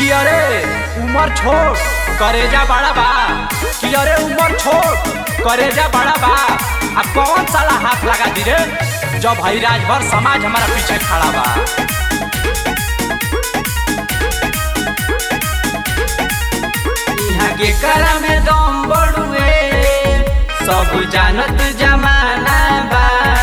कि अरे उमर छोट करेजा बड़ा बा, कि अरे उमर छोट करेजा बड़ा बा। अब कौन साला हाथ लगा दी रे जब भाई राजभर समाज हमारा पीछे खड़ा बा। यहाँ के कला में दम बड़ुए सब जानत जमाना बा।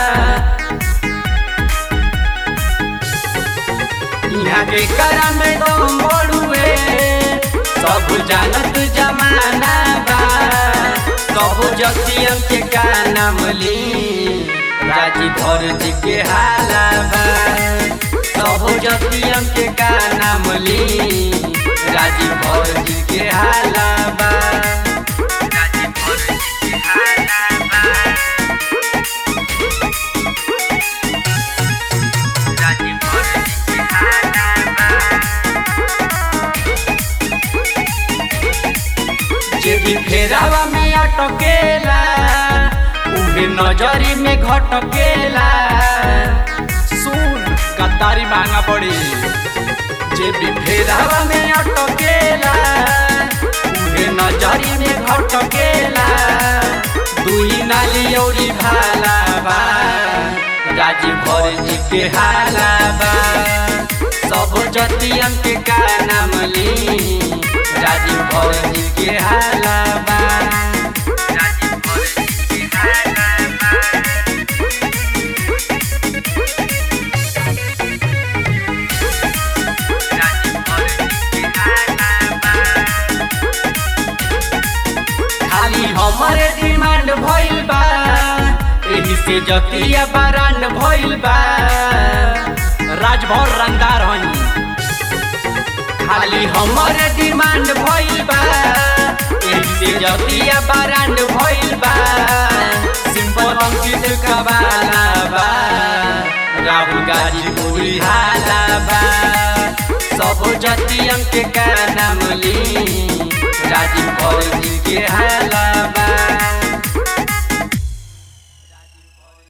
यहाँ के कला में दम बड़ुए सब जानत जमाना बा। कबो जतियन के का नाम ली राजी भर जी के हाला बा। कबो जतियन के का नाम ली राजी भर जी के हाला बा। राजी भर जी के हाला बा। राजी भर जी के हाला बा। जे भी फेरावा में अटकेला उहे नजरी में घटकेला। सुन गद्दारी मांगा पड़ी। जे भी फेरावा में अटकेला उहे नजरी में घटकेला। दुई नाली औरी भाला बा राजी भर जी के हाला बा। सब जतियन के का नाम ली राजी भर जी के हाला बा। राजी भर जी के हाला बा। राजी भर जी के हाला बा। खाली हमारे डिमांड भइल बा एही से जतिया बरांड भइल बा। राजभर रंगदार हनी खाली हमारे डिमांड भइल बा एही से जतिया बरांड भइल बा। सिंपल अंकित कबाला बा राहुल गाजीपुरी हाला बा। सब जतियन के का नाम ली राजी भर जी के हाला बा।